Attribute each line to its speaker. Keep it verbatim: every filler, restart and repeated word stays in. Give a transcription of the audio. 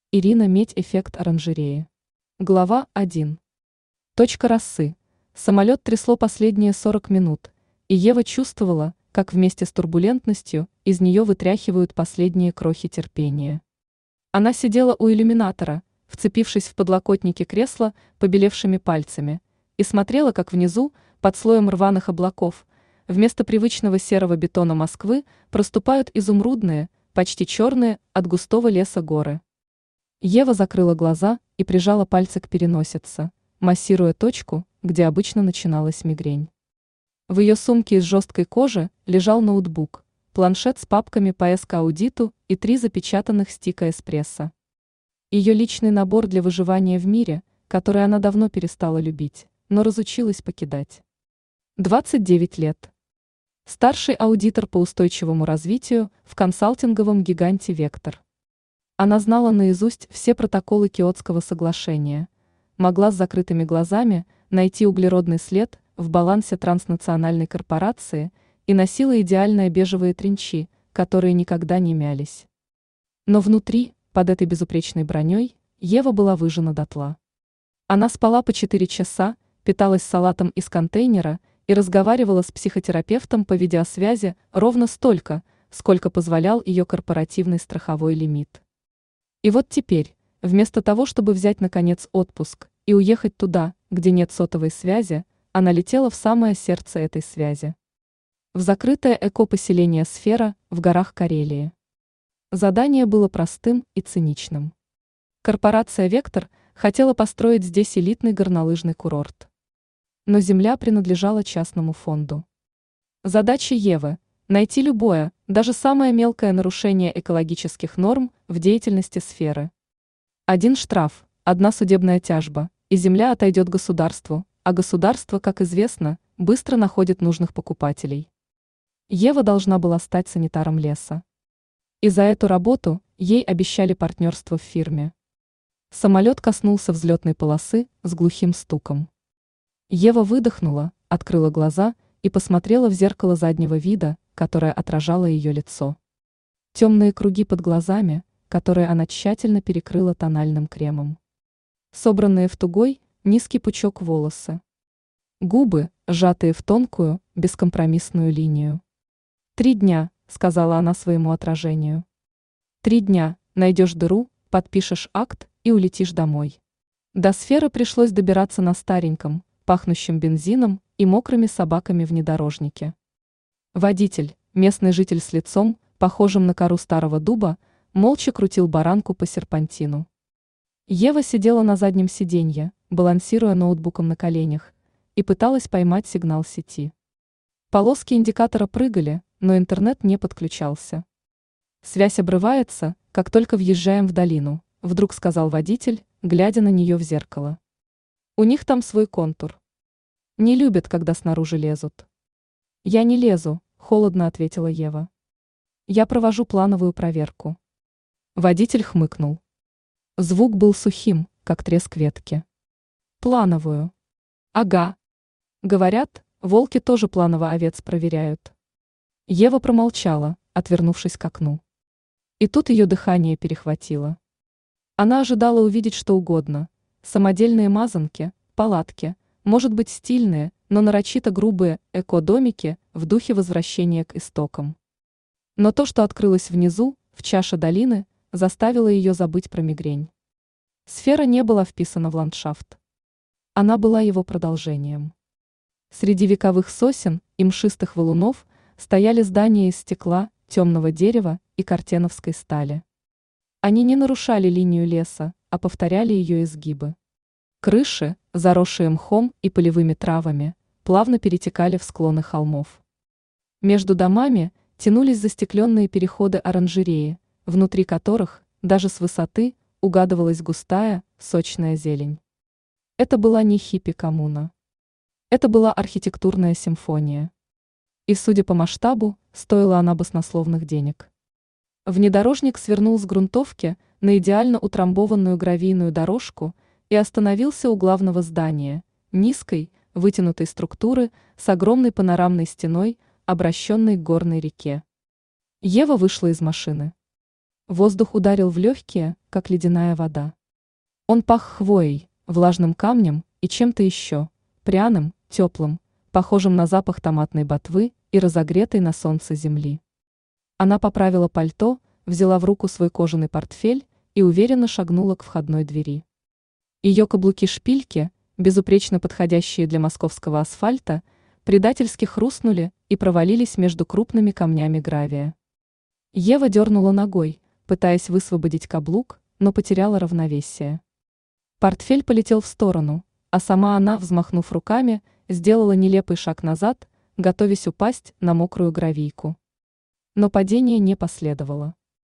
Speaker 1: Ирина Медь. Эффект оранжереи. Глава один. Точка росы. Самолет трясло последние сорок минут, и Ева чувствовала, как вместе с турбулентностью из нее вытряхивают последние крохи терпения. Она сидела у иллюминатора, вцепившись в подлокотники кресла побелевшими пальцами, и смотрела, как внизу, под слоем рваных облаков, вместо привычного серого бетона Москвы проступают изумрудные, почти черные от густого леса горы. Ева закрыла глаза и прижала пальцы к переносице, массируя точку, где обычно начиналась мигрень. В ее сумке из жесткой кожи лежал ноутбук, планшет с папками по эско-аудиту и три запечатанных стика эспрессо. Ее личный набор для выживания в мире, который она давно перестала любить, но разучилась покидать. двадцать девять лет. Старший аудитор по устойчивому развитию в консалтинговом гиганте «Вектор». Она знала наизусть все протоколы Киотского соглашения, могла с закрытыми глазами найти углеродный след в балансе транснациональной корпорации и носила идеальные бежевые тренчи, которые никогда не мялись. Но внутри, под этой безупречной броней, Ева была выжжена дотла. Она спала по четыре часа, питалась салатом из контейнера и разговаривала с психотерапевтом по видеосвязи ровно столько, сколько позволял ее корпоративный страховой лимит. И вот теперь, вместо того, чтобы взять, наконец, отпуск и уехать туда, где нет сотовой связи, она летела в самое сердце этой связи. В закрытое эко-поселение «Сфера» в горах Карелии. Задание было простым и циничным. Корпорация «Вектор» хотела построить здесь элитный горнолыжный курорт. Но земля принадлежала частному фонду. Задача Евы – найти любое, даже самое мелкое нарушение экологических норм в деятельности сферы. Один штраф, одна судебная тяжба, и земля отойдет государству, а государство, как известно, быстро находит нужных покупателей. Ева должна была стать санитаром леса. И за эту работу ей обещали партнерство в фирме. Самолет коснулся взлетной полосы с глухим стуком. Ева выдохнула, открыла глаза и посмотрела в зеркало заднего вида, которое отражало ее лицо. Темные круги под глазами, которые она тщательно перекрыла тональным кремом. Собранные в тугой, низкий пучок волосы. Губы, сжатые в тонкую, бескомпромиссную линию. «Три дня», — сказала она своему отражению. «Три дня, найдешь дыру, подпишешь акт и улетишь домой». До сферы пришлось добираться на стареньком, пахнущем бензином и мокрыми собаками внедорожнике. Водитель, местный житель с лицом, похожим на кору старого дуба, молча крутил баранку по серпантину. Ева сидела на заднем сиденье, балансируя ноутбуком на коленях, и пыталась поймать сигнал сети. Полоски индикатора прыгали, но интернет не подключался. «Связь обрывается, как только въезжаем в долину», — вдруг сказал водитель, глядя на нее в зеркало. «У них там свой контур. Не любят, когда снаружи лезут». «Я не лезу», — холодно ответила Ева. «Я провожу плановую проверку». Водитель хмыкнул. Звук был сухим, как треск ветки. «Плановую?» «Ага. Говорят, волки тоже планово овец проверяют». Ева промолчала, отвернувшись к окну. И тут ее дыхание перехватило. Она ожидала увидеть что угодно. Самодельные мазанки, палатки, может быть стильные, но нарочито грубые эко-домики в духе возвращения к истокам. Но то, что открылось внизу, в чаше долины, заставило ее забыть про мигрень. Сфера не была вписана в ландшафт. Она была его продолжением. Среди вековых сосен и мшистых валунов стояли здания из стекла, темного дерева и картеновской стали. Они не нарушали линию леса, а повторяли ее изгибы. Крыши, заросшие мхом и полевыми травами, плавно перетекали в склоны холмов. Между домами тянулись застекленные переходы оранжереи, внутри которых, даже с высоты, угадывалась густая, сочная зелень. Это была не хиппи-коммуна. Это была архитектурная симфония. И, судя по масштабу, стоила она баснословных денег. Внедорожник свернул с грунтовки на идеально утрамбованную гравийную дорожку и остановился у главного здания, низкой, вытянутой структуры с огромной панорамной стеной, обращенной к горной реке. Ева вышла из машины. Воздух ударил в легкие, как ледяная вода. Он пах хвоей, влажным камнем и чем-то еще, пряным, теплым, похожим на запах томатной ботвы и разогретой на солнце земли. Она поправила пальто, взяла в руку свой кожаный портфель и уверенно шагнула к входной двери. Ее каблуки-шпильки, безупречно подходящие для московского асфальта, предательски хрустнули и провалились между крупными камнями гравия. Ева дернула ногой, пытаясь высвободить каблук, но потеряла равновесие. Портфель полетел в сторону, а сама она, взмахнув руками, сделала нелепый шаг назад, готовясь упасть на мокрую гравийку. Но падение не последовало.